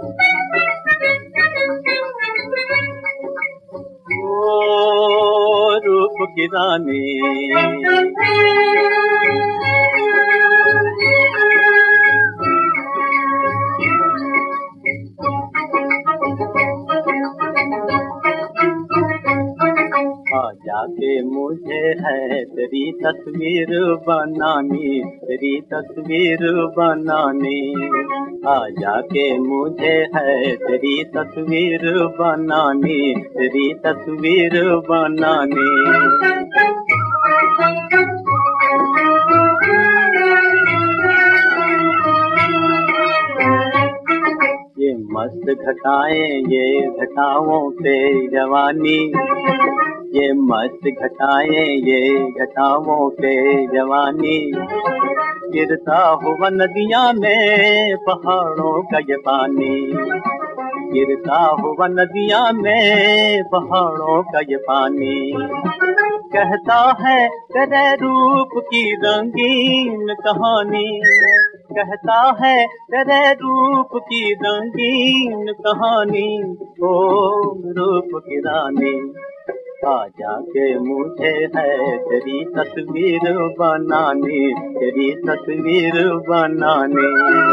ओ रूप की रानी जाके मुझे है तेरी तस्वीर बनानी, तेरी तस्वीर बनानी। आ जाके मुझे है तेरी तस्वीर बनानी, तेरी तस्वीर बनानी। ये मस्त घटाएं ये घटाओं पे जवानी, ये मस्त घटाएं ये घटाओं पे जवानी। गिरता हुआ नदियां में पहाड़ों का ये पानी, गिरता हुआ नदियां में पहाड़ों का ये पानी। कहता है तेरे रूप की रंगीन कहानी, कहता है तेरे रूप की रंगीन कहानी। ओ रूप की रानी आ जाके मुझे है तेरी तस्वीर बनानी, तेरी तस्वीर बनानी।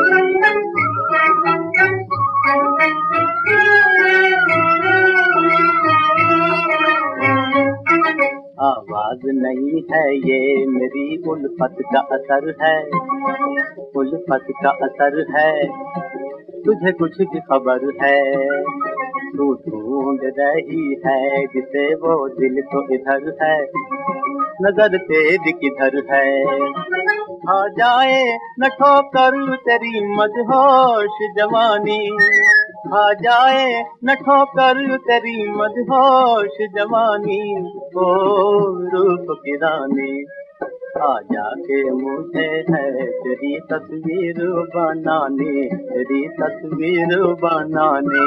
आवाज नहीं है ये मेरी उल्फत का असर है, उल्फत का असर है। तुझे कुछ की खबर है, तू ढूंढ रही है जिसे वो दिल तो इधर है, नजर तेरी किधर है। आ जाए न ठोकर तेरी मदहोश जवानी, आ जाए न ठोकर तेरी मदहोश जवानी। ओ रूप की रानी आ जाके मुझे है तेरी तस्वीर बनानी, तेरी तस्वीर बनानी।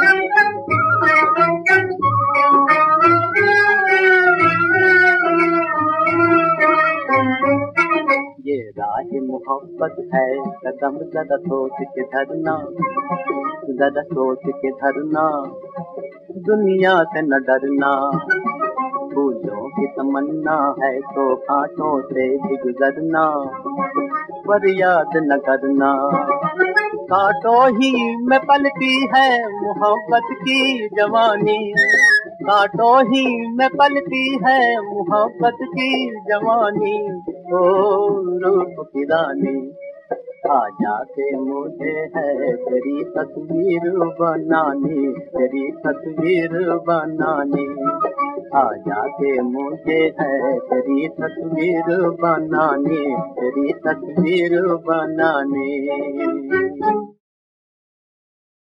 ये राह मोहब्बत है कदम जरा सोच के धरना, जरा सोच के धरना। दुनिया से न डरना, फूलों की तमन्ना है तो कांटों से भी गुजरना, पर याद न करना। कांटों ही में पलती है मोहब्बत की जवानी, कांटों ही में पलती है मोहब्बत की जवानी। ओ रूप की रानी आ जाके मुझे है तेरी तस्वीर बनानी, तेरी तस्वीर बनानी। आ जाके मुझे है तेरी तस्वीर बनानी, तेरी तस्वीर बनानी।